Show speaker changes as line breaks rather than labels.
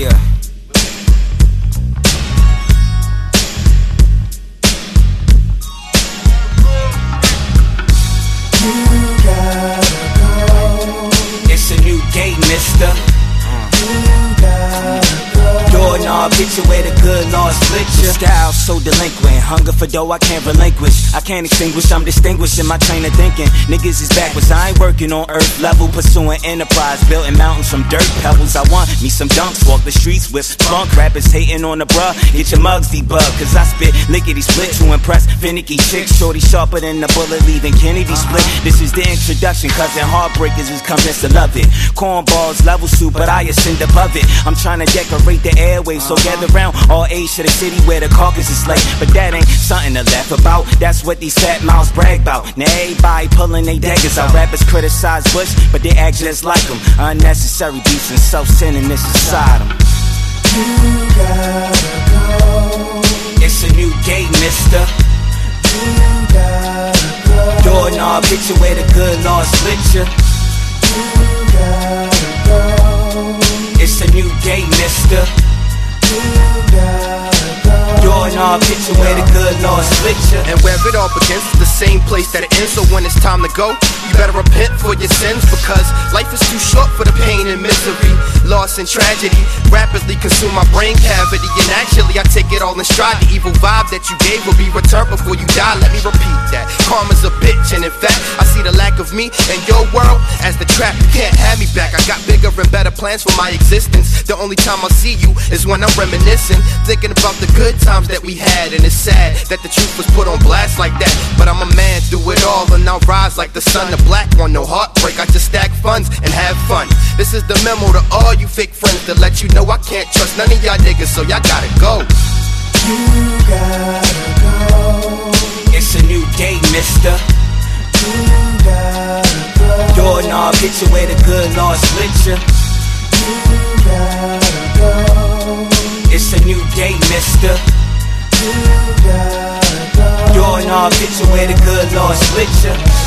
Yeah.
You gotta go.
It's a new day, mister.
You gotta go.
Doorknob, get you where the good Lord split you. Style so delinquent, hunger for dough I can't relinquish. I can't extinguish, I'm distinguishing my train of thinking. Niggas is backwards, I ain't working on earth level. Pursuing enterprise, building mountains from dirt pebbles. I want me some dunks, walk the streets with funk. Rappers hating on the bruh, get your mugs debugged. Cause I spit lickety split to impress finicky chicks. Shorty sharper than the bullet leaving Kennedy split. This is the introduction, cousin Heartbreakers is convinced to love it. Cornballs, level soup, but I ascend above it. I'm trying to decorate the airways, so gather round all age to the city where the carcass is laid. But that ain't something to laugh about, that's what these fat mouths brag about. Now everybody pulling they daggers out. Rappers criticize Bush, but they act just like them. Unnecessary beefs and self-centeredness inside them.
You gotta go.
It's a new day, mister.
You gotta go.
Doorknob, get you where the good Lord split you.
You gotta go.
It's a new day, mister.
You gotta go.
Doorknob, get you where the good Lord split you.
And where it all begins is the same place that it ends. So when it's time to go, you better repent for your sins, because life is too short for the pain and misery, loss and tragedy rapidly consume my brain cavity. And actually I take it all in stride. The evil vibe that you gave will be returned before you die. Let me repeat that. Karma's a bitch, and in fact I see the lack of me in your world as the trap. You can't have me back. I got bigger and better plans for my existence. The only time I see you is when I'm reminiscing, thinking about the good times that we had. And it's sad that the truth was put on blast like that, but I'm a man through it all, and I'll rise like the sun. The black one, no heartbreak, I just stack funds and have fun. This is the memo to all you fake friends, to let you know I can't trust none of y'all niggas, so y'all gotta go.
You gotta go.
It's a new day, mister.
You gotta go.
Doorknob, get you where the good Lord split you.
You gotta go.
It's a new day, mister.
You gotta go.
Doorknob, get you where the good Lord split you.